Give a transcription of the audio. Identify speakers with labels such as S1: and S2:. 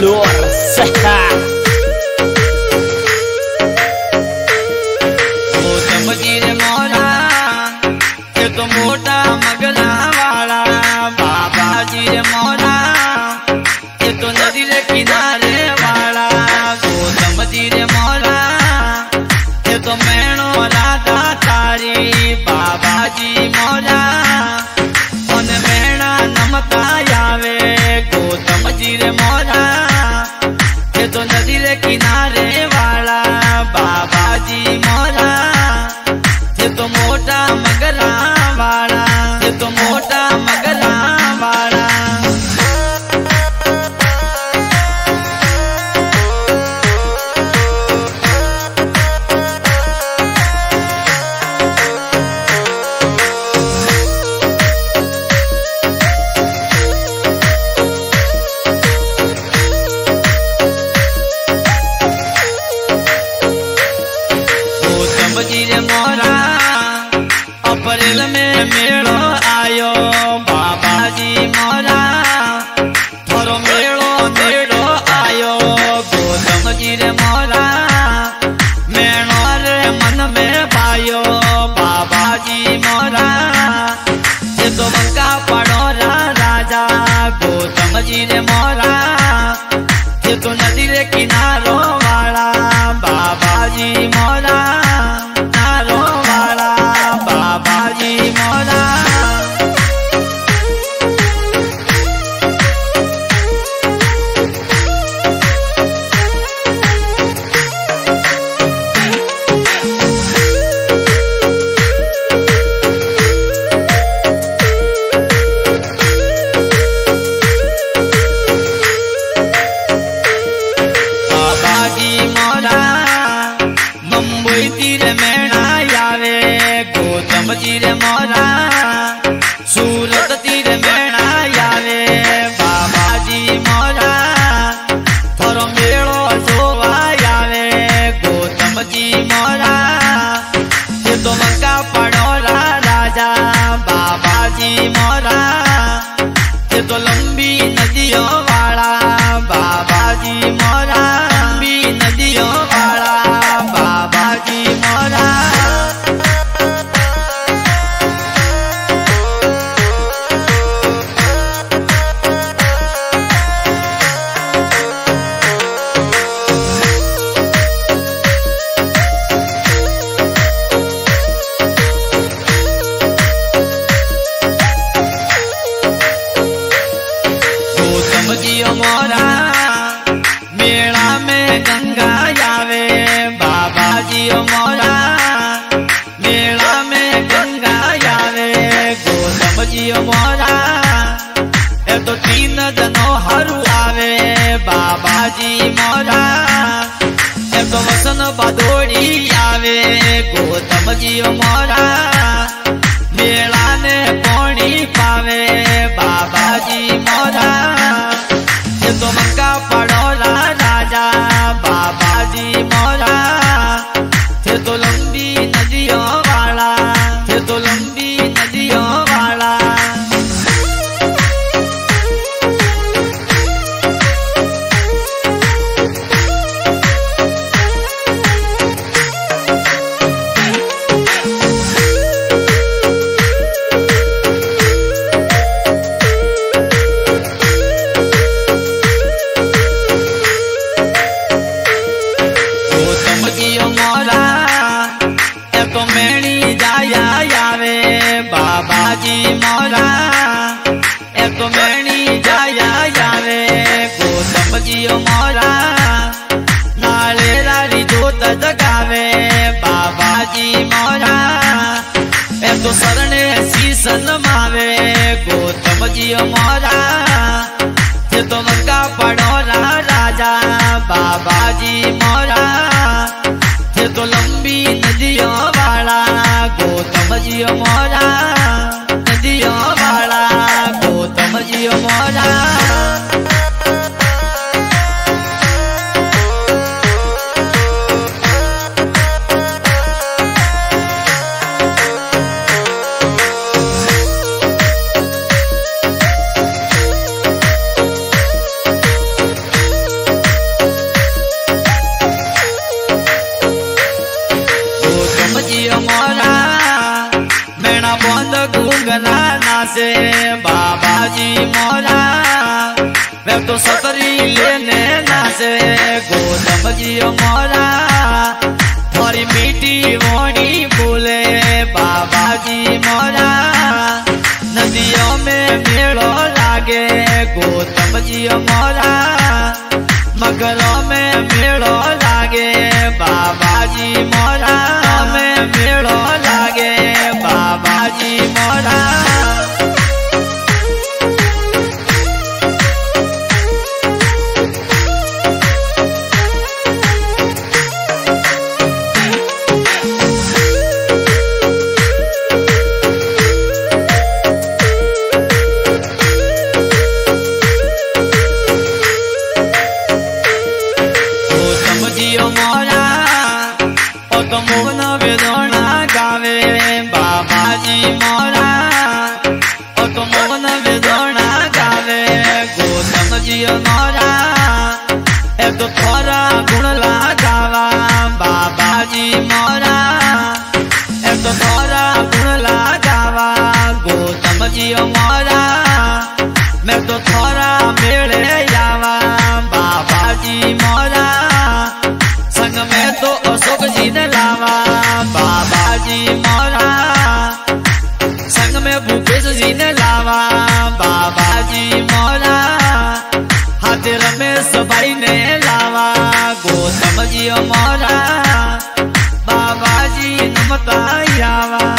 S1: Lors
S2: Gautam ji रे मोरा ये तो मोटा मगला वाला बाबा जी रे मोरा ये तो नदी रे किनारे वाला गौतम जी रे मोरा ये तो मैणो राधा तारी बाबा जी मोरा मन मैणा नमका आवे गौतम जी रे मोरा ये तो नदी रे किनारे वाला बाबा जी मोरा ये तो मोटा मगरा वाला ये तो मोटा मगरा वाला गौतम जी रे मोरा अप्रैल में मेलो आयो बाबा जी मोरा थोरो मेलो मेलो आयो गौतम जी रे मोरा मेणो रे मन में पायो बाबा जी मोरा ये तो बंका पड़ोरा राजा गौतम जी रे मोरा ये तो नदी रे किनारो वाला बाबा जी मोरा नारो वाला बाबा जी मोरा बाबा जी मोरा मुंबई तीर मेणा आवे गौतम जी रे मोरा सूरत तीर मेणा आवे बाबा जी मोरा थोरो मेलो जोवा आवे गौतम जी मोरा ये तो मंका पड़ोरा राजा बाबा जी मोरा ये तो लंबी नदियों वाला बाबा जी मोरा लंबी नदियों वाला बाबा जी मोरा गौतम जी मोरा मेला में गंगा आवे बाबा जी मोरा मेला में गंगा आवे गौतम जी मोरा ये तो 3 जनो हरू आवे बाबा जी मोरा ये तो वसन बदोड़ी आवे गौतम जी मोरा मेला ने पानी पावे बाबा जी मोरा ये तो मंका पड़ोरा राजा बाबा जी मोरा ये तो लंबी नदियों वाला ये तो लंबी नदियों वाला गौतम जी मोरा ये तो मैणी जाया आवे बाबा जी मोरा ये तो मैणी जाया आवे गौतम जी मोरा नाले रारी जोत जगावे बाबा जी मोरा ये तो सरने शीसन मावे गौतम जी मोरा ये तो मंका पड़ोरा राजा बाबा जी मोरा ये तो लंबी नदियों वाला गौतम जी मोरा नदियों वाला गौतम जी मोरा नाचे बाबा जी मोरा वे तो सतरी लेने नाचे गौतम जी मोरा थोड़ी मीठी मोड़ी बोले बाबा जी मोरा नदियों में मेड़ो लागे गौतम जी मोरा मगरों में मेड़ो लागे बाबा जी मोरा में मेड़ो लागे बाबा जी मोरा मोरा ओ तो मोहन वेदोना गावे बाबा जी मोरा ओ तो मोहन वेदोना गावे गौतम जी मोरा ए तो थोड़ा गुण लगावा बाबा जी मोरा ए तो थोड़ा गुण लगावा गौतम जी मोरा मैं तो थोड़ा मेले जावा बाबा जी मोरा संग में तो अशोक जी ने लावा बाबा जी मोरा संग में भूपेश जी ने लावा बाबा जी मोरा हाथ रमेश भाई ने लावा गौतम जी मोरा बाबा जी नमता आवा।